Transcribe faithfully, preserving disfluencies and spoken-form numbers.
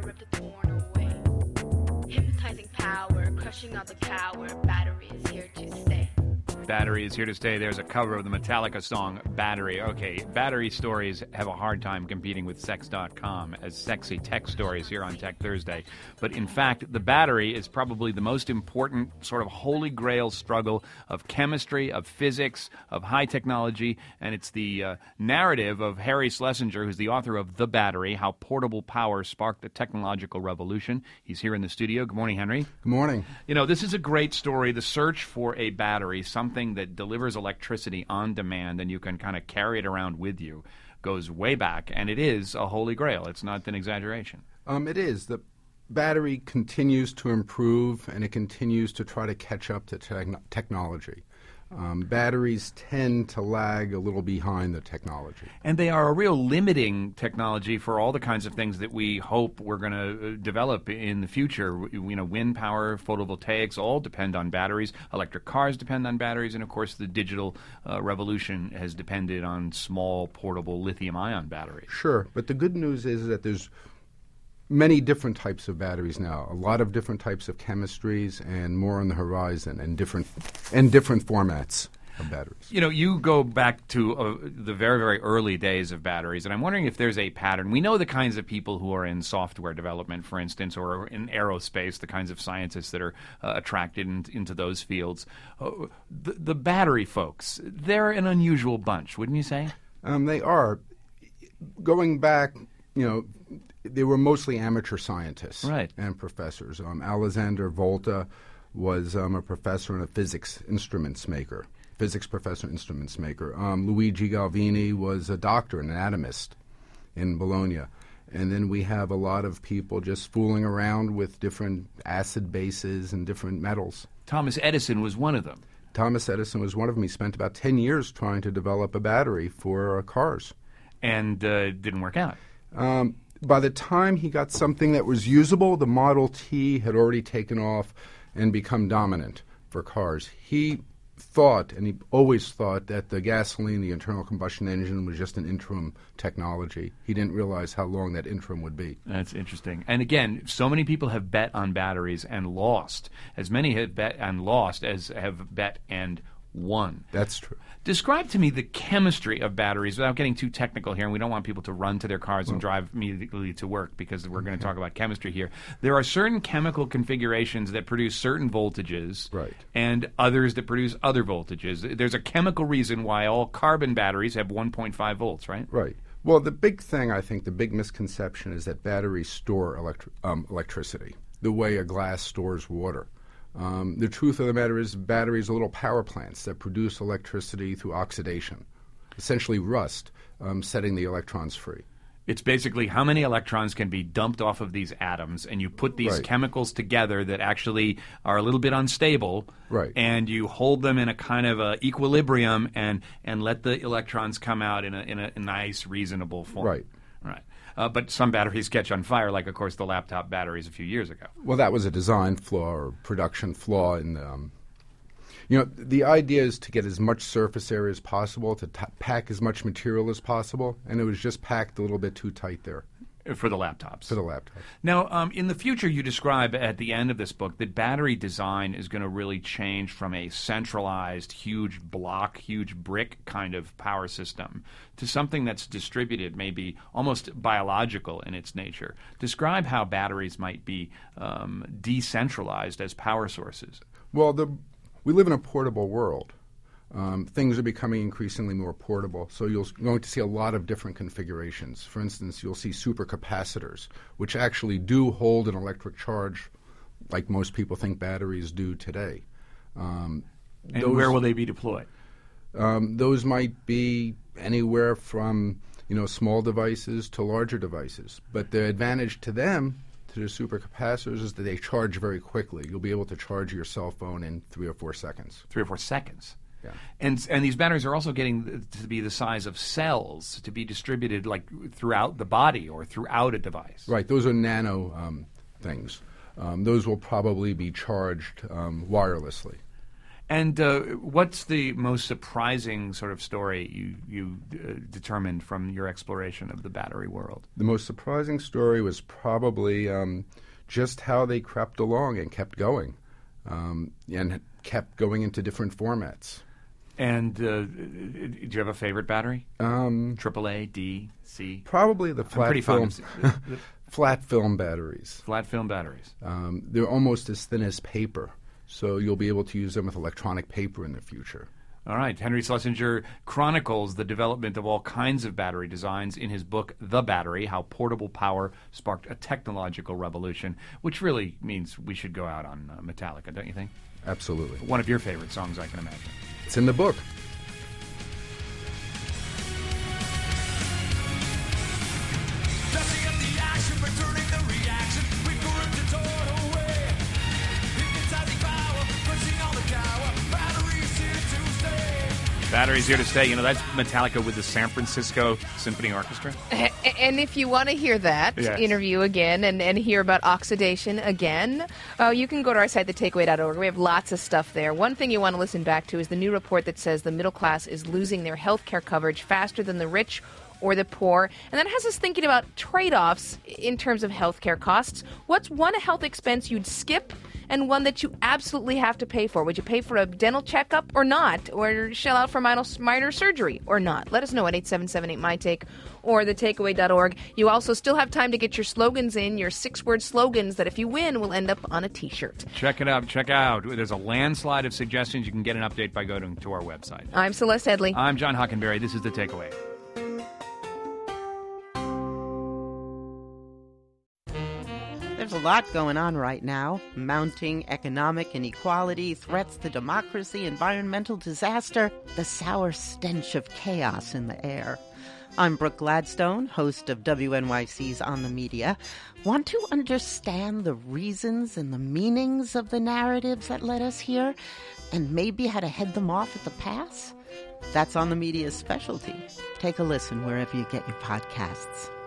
ripped or torn away. Hypnotizing power, crushing out the cower. Battery is here to stay. Battery is here to stay. There's a cover of the Metallica song Battery. Okay, Battery Stories have a hard time competing with Sex dot com as sexy tech stories here on Tech Thursday. But in fact, the battery is probably the most important sort of holy grail struggle of chemistry, of physics, of high technology, and it's the uh, narrative of Harry Schlesinger, who's the author of The Battery, How Portable Power Sparked the Technological Revolution. He's here in the studio. Good morning, Henry. Good morning. You know, this is a great story, the search for a battery, something that delivers electricity on demand and you can kind of carry it around with you, goes way back, and it is a holy grail. It's not an exaggeration. Um, it is. The battery continues to improve, and it continues to try to catch up to te- technology. Um, batteries tend to lag a little behind the technology. And they are a real limiting technology for all the kinds of things that we hope we're going to develop in the future. You know, wind power, photovoltaics, all depend on batteries. Electric cars depend on batteries. And, of course, the digital uh, revolution has depended on small, portable lithium-ion batteries. Sure. But the good news is that there's many different types of batteries now, a lot of different types of chemistries, and more on the horizon, and different and different formats of batteries. You know, you go back to uh, the very, very early days of batteries, and I'm wondering if there's a pattern. We know the kinds of people who are in software development, for instance, or in aerospace, the kinds of scientists that are uh, attracted in, into those fields. Uh, the, the battery folks, they're an unusual bunch, wouldn't you say? Um, they are. Going back, you know, they were mostly amateur scientists right. and professors. Um, Alexander Volta was um, a professor and a physics instruments maker, physics professor and instruments maker. Um, Luigi Galvini was a doctor, an anatomist in Bologna. And then we have a lot of people just fooling around with different acid bases and different metals. Thomas Edison was one of them. Thomas Edison was one of them. He spent about ten years trying to develop a battery for uh, cars. And uh, didn't work out. Um, By the time he got something that was usable, the Model T had already taken off and become dominant for cars. He thought, and he always thought, that the gasoline, the internal combustion engine, was just an interim technology. He didn't realize how long that interim would be. That's interesting. And again, so many people have bet on batteries and lost. As many have bet and lost as have bet and won. That's true. Describe to me the chemistry of batteries without getting too technical here, and we don't want people to run to their cars well, and drive immediately to work because we're okay. going to talk about chemistry here. There are certain chemical configurations that produce certain voltages right. and others that produce other voltages. There's a chemical reason why all carbon batteries have one point five volts, right? Right. Well, the big thing, I think, the big misconception is that batteries store electri- um, electricity the way a glass stores water. Um, the truth of the matter is batteries are little power plants that produce electricity through oxidation, essentially rust, um, setting the electrons free. It's basically how many electrons can be dumped off of these atoms, and you put these right. chemicals together that actually are a little bit unstable, right. and you hold them in a kind of a equilibrium and, and let the electrons come out in a, in a nice, reasonable form. Right. Right. Uh, but some batteries catch on fire, like, of course, the laptop batteries a few years ago. Well, that was a design flaw or production flaw. In the, um, you know, the idea is to get as much surface area as possible, to t- pack as much material as possible, and it was just packed a little bit too tight there. For the laptops. For the laptops. Now, um, in the future, you describe at the end of this book that battery design is going to really change from a centralized, huge block, huge brick kind of power system to something that's distributed, maybe almost biological in its nature. Describe how batteries might be um, decentralized as power sources. Well, the, we live in a portable world. Um, things are becoming increasingly more portable, so you're going to see a lot of different configurations. For instance, you'll see supercapacitors, which actually do hold an electric charge like most people think batteries do today. Um, and those, where will they be deployed? Um, those might be anywhere from you know small devices to larger devices. But the advantage to them, to the supercapacitors, is that they charge very quickly. You'll be able to charge your cell phone in three or four seconds. Three or four seconds. Yeah. And and these batteries are also getting to be the size of cells to be distributed like throughout the body or throughout a device. Right. Those are nano um, things. Um, those will probably be charged um, wirelessly. And uh, what's the most surprising sort of story you, you uh, determined from your exploration of the battery world? The most surprising story was probably um, just how they crept along and kept going, um, and kept going into different formats. And uh, do you have a favorite battery? Um, Triple A, D, C? Probably the flat pretty film, fond of the- flat film batteries. Flat film batteries. Um, they're almost as thin as paper, so you'll be able to use them with electronic paper in the future. All right. Henry Schlesinger chronicles the development of all kinds of battery designs in his book, The Battery, How Portable Power Sparked a Technological Revolution, which really means we should go out on uh, Metallica, don't you think? Absolutely. One of your favorite songs, I can imagine. It's in the book. Battery's here to stay. You know, that's Metallica with the San Francisco Symphony Orchestra. And if you want to hear that Yes. interview again and, and hear about oxidation again, uh, you can go to our site, the takeaway dot org. We have lots of stuff there. One thing you want to listen back to is the new report that says the middle class is losing their health care coverage faster than the rich or the poor. And that has us thinking about trade-offs in terms of health care costs. What's one health expense you'd skip and one that you absolutely have to pay for? Would you pay for a dental checkup or not? Or shell out for minor, minor surgery or not? Let us know at eight seven seven eight, M Y Take or the takeaway dot org. You also still have time to get your slogans in, your six-word slogans that if you win will end up on a T-shirt. Check it out. Check out. There's a landslide of suggestions. You can get an update by going to our website. I'm Celeste Headley. I'm John Hockenberry. This is The Takeaway. There's a lot going on right now. Mounting economic inequality, threats to democracy, environmental disaster, the sour stench of chaos in the air. I'm Brooke Gladstone, host of W N Y C's On the Media. Want to understand the reasons and the meanings of the narratives that led us here, and maybe how to head them off at the pass? That's On the Media's specialty. Take a listen wherever you get your podcasts.